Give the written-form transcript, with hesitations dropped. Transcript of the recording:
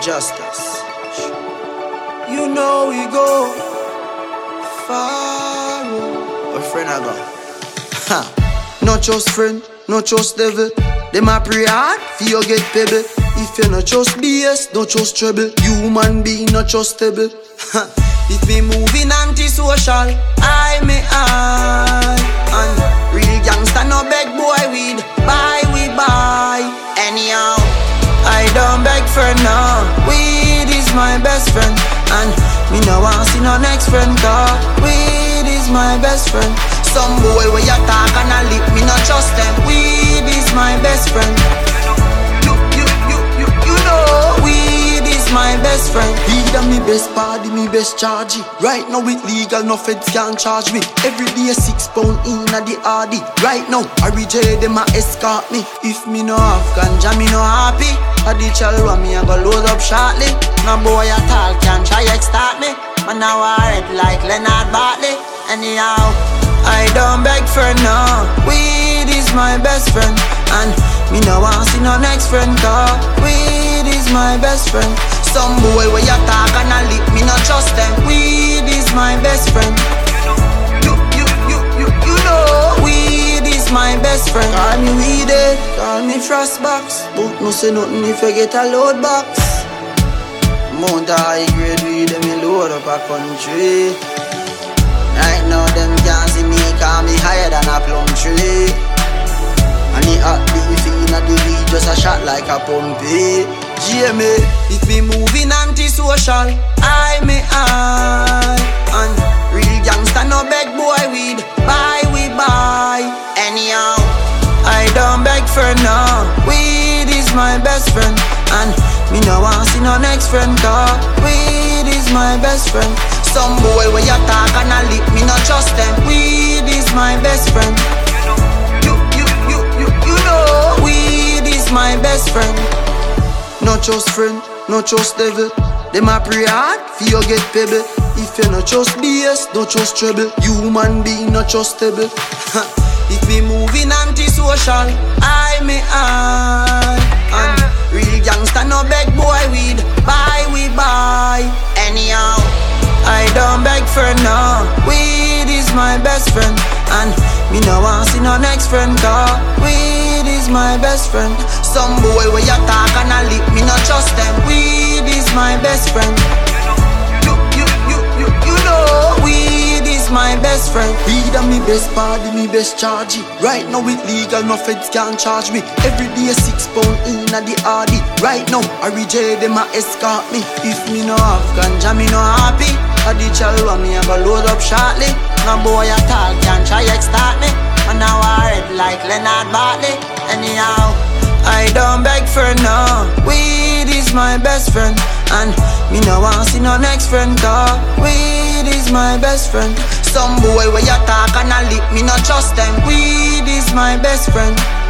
Justice. You know we go far. A friend I go. Ha. Not just friend, not just devil. Them a pray hard for you get pebble. If you not just BS, not just trouble. Human being not just stable. If me moving anti-social, I may I. And real gangsta no beg boy weed. Buy we buy. Anyhow, I don't beg for no. Weed is my best friend. And me no want see no next friend. Cause weed is my best friend. Some boy where you talk and I lip, me not trust them. Weed is my best friend. You know, weed is my best friend. Weed and me best party, me best charge. Right now it legal, no feds can't charge me. Every day £6 in a the RD. Right now, I reject them a escort me. If me no have ganja, me no happy. I the chalwa me I go load up shortly. No boy at all can try extort me. Man now I red like Leonard Bartley. Anyhow, I don't beg for no. Weed is my best friend. And me no want see no next friend. Cause weed is my best friend. Some boy where you talk and I lip, me not trust them. Weed is my best friend. You know, weed is my best friend. Call me weeded, call me frostbox. But no say nothing if you get a load box. Mount a high grade weed, them me load up a country. Right now them can't see me, call me higher than a plum tree. And the hot beef in the weed just a shot like a pumpy. GMA, if me moving anti-social, I may I. And real gangsta no beg boy weed. Buy we buy. Anyhow, I don't beg for no. Weed is my best friend. And me no want see no next friend. Cause weed is my best friend. Some boy where you talk and I lip, me not trust them. Weed is my best friend. You know, weed is my best friend. Not just friend, not just devil. Them a pray hard for you get pebble. If you not just BS, not just trouble. Human being not just stable. If me moving anti-social, I may I. And real gangsta no beg boy weed. Buy we buy. Anyhow, I don't beg for no. Weed is my best friend. And me no want see no next friend. Cause weed is my best friend. Some boy where you talk and I lip, me not trust them. Weed is my best friend. You know, weed is my best friend. Weed and me best party, me best charge. Right now it legal, no feds can't charge me. Every day £6 in a the RD. Right now, I reject them a escort me. If me no have ganja, me no happy. I the chalwa me I go load up shortly. No boy at all can try extort me. And now I red like Leonard Bartley. Anyhow, I don't beg for no. Weed is my best friend. And me no want see no next friend. Cause weed is my best friend. Some boy where you talk and I lip, me not trust them. Weed is my best friend.